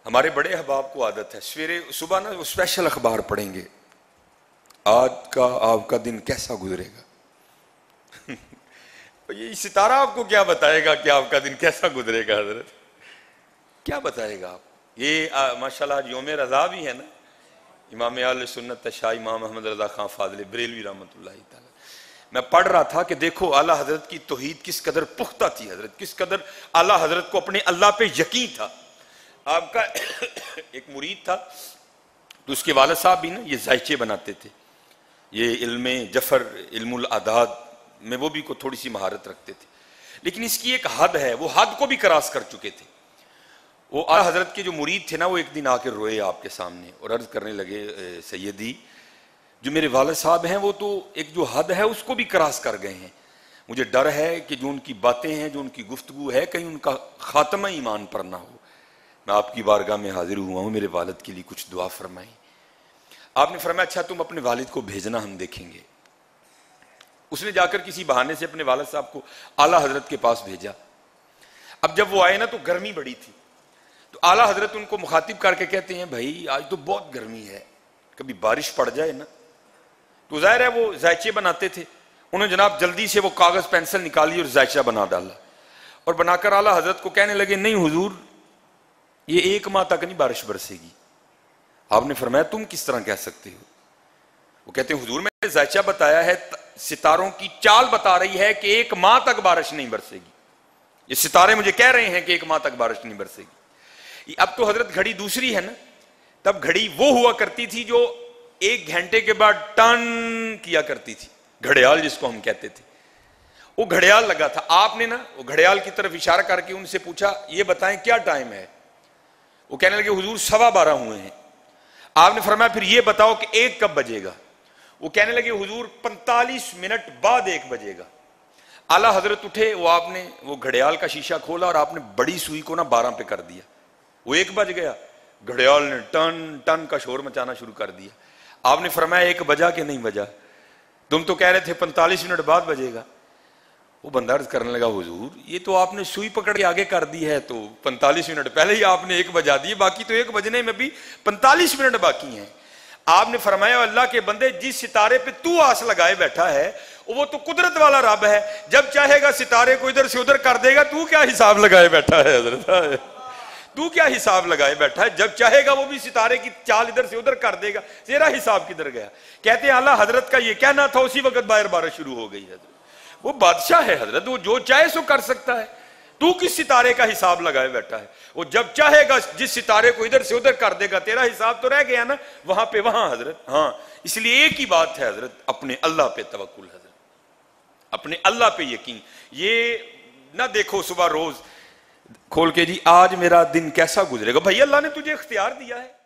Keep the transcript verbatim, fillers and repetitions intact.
ہمارے بڑے احباب کو عادت ہے سویرے صبح نا وہ اسپیشل اخبار پڑھیں گے، آج کا آپ کا دن کیسا گزرے گا۔ یہ ستارہ آپ کو کیا بتائے گا کہ آپ کا دن کیسا گزرے گا؟ حضرت کیا بتائے گا آپ؟ یہ ماشاءاللہ آج یوم رضا بھی ہے نا، امام اہل سنت شاہ امام محمد رضا خان فاضل بریلوی رحمۃ اللہ تعالی۔ میں پڑھ رہا تھا کہ دیکھو اعلیٰ حضرت کی توحید کس قدر پختہ تھی، حضرت کس قدر اعلیٰ حضرت کو اپنے اللہ پہ یقین تھا۔ آپ کا ایک مرید تھا تو اس کے والد صاحب بھی نا یہ ذائچے بناتے تھے، یہ علم جفر علم الاعداد میں وہ بھی کو تھوڑی سی مہارت رکھتے تھے، لیکن اس کی ایک حد ہے، وہ حد کو بھی کراس کر چکے تھے۔ وہ اعلیٰ حضرت کے جو مرید تھے نا وہ ایک دن آ کے روئے آپ کے سامنے اور عرض کرنے لگے سیدی جو میرے والد صاحب ہیں وہ تو ایک جو حد ہے اس کو بھی کراس کر گئے ہیں، مجھے ڈر ہے کہ جو ان کی باتیں ہیں جو ان کی گفتگو ہے کہیں ان کا خاتمہ ایمان پر نہ ہو، میں آپ کی بارگاہ میں حاضر ہوا ہوں، میرے والد کے لیے کچھ دعا فرمائیں۔ آپ نے فرمایا اچھا تم اپنے والد کو بھیجنا، ہم دیکھیں گے۔ اس نے جا کر کسی بہانے سے اپنے والد صاحب کو اعلیٰ حضرت کے پاس بھیجا۔ اب جب وہ آئے نا تو گرمی بڑی تھی، تو اعلیٰ حضرت ان کو مخاطب کر کے کہتے ہیں بھائی آج تو بہت گرمی ہے، کبھی بارش پڑ جائے نا۔ تو ظاہر ہے وہ ذائچے بناتے تھے، انہوں نے جناب جلدی سے وہ کاغذ پینسل نکالی اور ذائچہ بنا ڈالا، اور بنا کر اعلیٰ حضرت کو کہنے لگے نہیں حضور یہ ایک ماہ تک نہیں بارش برسے گی۔ آپ نے فرمایا تم کس طرح کہہ سکتے ہو؟ وہ کہتے ہیں حضور میں نے ذائچہ بتایا ہے، ستاروں کی چال بتا رہی ہے کہ ایک ماہ تک بارش نہیں برسے گی، یہ ستارے مجھے کہہ رہے ہیں کہ ایک ماہ تک بارش نہیں برسے گی۔ اب تو حضرت گھڑی دوسری ہے نا، تب گھڑی وہ ہوا کرتی تھی جو ایک گھنٹے کے بعد ٹن کیا کرتی تھی، گھڑیال جس کو ہم کہتے تھے، وہ گھڑیال لگا تھا۔ آپ نے نا وہ گھڑیال کی طرف اشارہ کر کے ان سے پوچھا یہ بتائیں کیا ٹائم ہے؟ وہ کہنے لگے حضور سوا بارہ ہوئے ہیں۔ آپ نے فرمایا پھر یہ بتاؤ کہ ایک کب بجے گا؟ وہ کہنے لگے حضور پینتالیس منٹ بعد ایک بجے گا۔ اعلیٰ حضرت اٹھے، وہ آپ نے وہ گھڑیال کا شیشہ کھولا اور آپ نے بڑی سوئی کو نا بارہ پہ کر دیا، وہ ایک بج گیا، گھڑیال نے ٹن ٹن کا شور مچانا شروع کر دیا۔ آپ نے فرمایا ایک بجا کہ نہیں بجا؟ تم تو کہہ رہے تھے پینتالیس منٹ بعد بجے گا۔ وہ بندہ عرض کرنے لگا حضور یہ تو آپ نے سوئی پکڑ کے آگے کر دی ہے، تو پینتالیس منٹ پہلے ہی آپ نے ایک بجا دی، باقی تو ایک بجنے میں بھی پینتالیس منٹ باقی ہیں۔ آپ نے فرمایا اللہ کے بندے جس ستارے پہ تو آس لگائے بیٹھا ہے وہ تو قدرت والا رب ہے، جب چاہے گا ستارے کو ادھر سے ادھر کر دے گا، تو کیا حساب لگائے بیٹھا ہے حضرت؟ تو کیا حساب لگائے بیٹھا ہے؟ جب چاہے گا وہ بھی ستارے کی چال ادھر سے ادھر کر دے گا، تیرا حساب کدھر گیا؟ کہتے ہیں اعلیٰ حضرت کا یہ کہنا تھا، اسی وقت باہر بارش شروع ہو گئی۔ حضرت وہ بادشاہ ہے حضرت، وہ جو چاہے سو کر سکتا ہے، تو کس ستارے کا حساب لگائے بیٹھا ہے؟ وہ جب چاہے گا جس ستارے کو ادھر سے ادھر کر دے گا، تیرا حساب تو رہ گیا نا وہاں پہ وہاں حضرت۔ ہاں اس لیے ایک ہی بات ہے حضرت، اپنے اللہ پہ توکل حضرت، اپنے اللہ پہ یقین۔ یہ نہ دیکھو صبح روز کھول کے جی آج میرا دن کیسا گزرے گا، بھائی اللہ نے تجھے اختیار دیا ہے،